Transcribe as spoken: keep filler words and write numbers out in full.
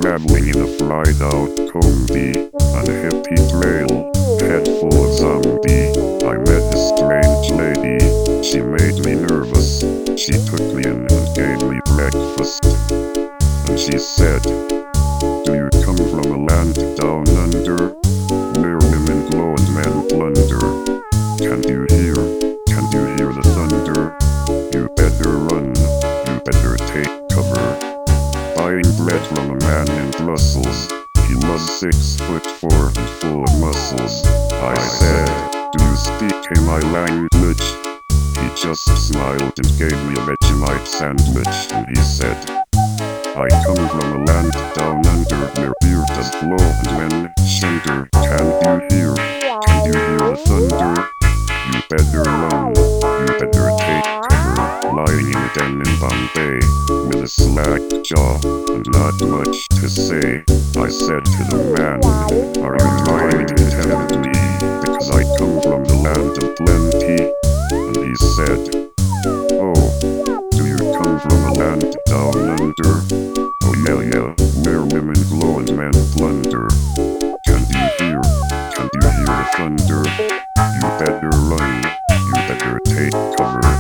traveling in a fried-out combi on a hippie trail, head full of zombie. I met a strange lady, she made me nervous. She took me in and gave me breakfast. And she said, "Do you come from a land down under, where women glow and men plunder? Can you hear, can you hear the thunder? You better run, you better take cover." Buying bread from a man in Brussels, he was six foot four and full of muscles. I said, "Do you speak my language?" He just smiled and gave me a Vegemite sandwich, and he said, "I come from a land down under, where beer does blow and men gender. Can you hear, can you hear the thunder? You better run, you better take cover." Lying in a den in Bombay, with a slack jaw and not much to say, I said to the man, "Are you trying to tempt me, because I come from the land of plenty?" And he said, "Oh, do you come from a land down under? Oh yeah, yeah, where women glow and men plunder. Can you hear, can you hear the thunder? You better run, you better take cover."